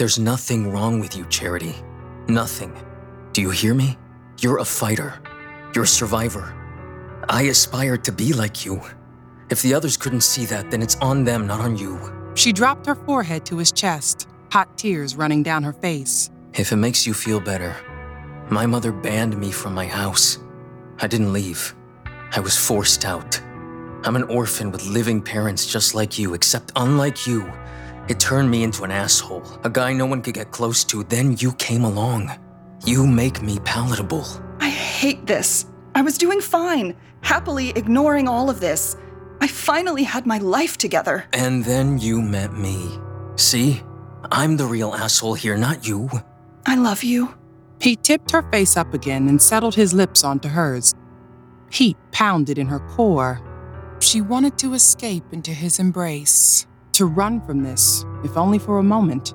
There's nothing wrong with you, Charity. Nothing. Do you hear me? You're a fighter. You're a survivor. I aspire to be like you. If the others couldn't see that, then it's on them, not on you. She dropped her forehead to his chest, hot tears running down her face. If it makes you feel better, my mother banned me from my house. I didn't leave. I was forced out. I'm an orphan with living parents just like you, except unlike you, it turned me into an asshole, a guy no one could get close to. Then you came along. You make me palatable. I hate this. I was doing fine, happily ignoring all of this. I finally had my life together. And then you met me. See? I'm the real asshole here, not you. I love you. He tipped her face up again and settled his lips onto hers. Heat pounded in her core. She wanted to escape into his embrace, to run from this, if only for a moment.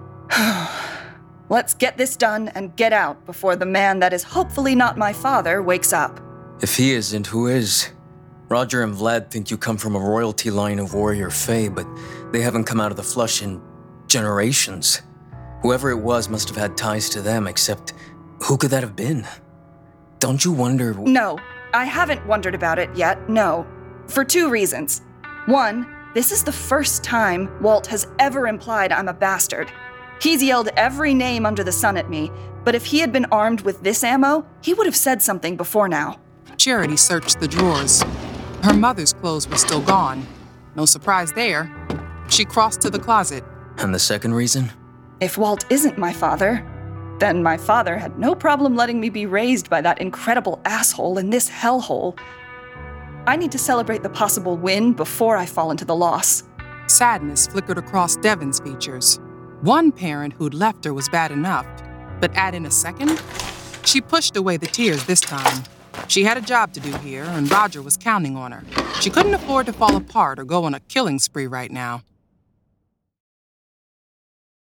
Let's get this done and get out before the man that is hopefully not my father wakes up. If he isn't, who is? Roger and Vlad think you come from a royalty line of warrior fae, but they haven't come out of the flush in generations. Whoever it was must have had ties to them, except who could that have been? Don't you wonder... No, I haven't wondered about it yet, no. For 2 reasons. 1, this is the first time Walt has ever implied I'm a bastard. He's yelled every name under the sun at me, but if he had been armed with this ammo, he would have said something before now. Charity searched the drawers. Her mother's clothes were still gone. No surprise there. She crossed to the closet. And the second reason? If Walt isn't my father, then my father had no problem letting me be raised by that incredible asshole in this hellhole. I need to celebrate the possible win before I fall into the loss. Sadness flickered across Devon's features. One parent who'd left her was bad enough, but add in a second? She pushed away the tears this time. She had a job to do here, and Roger was counting on her. She couldn't afford to fall apart or go on a killing spree right now.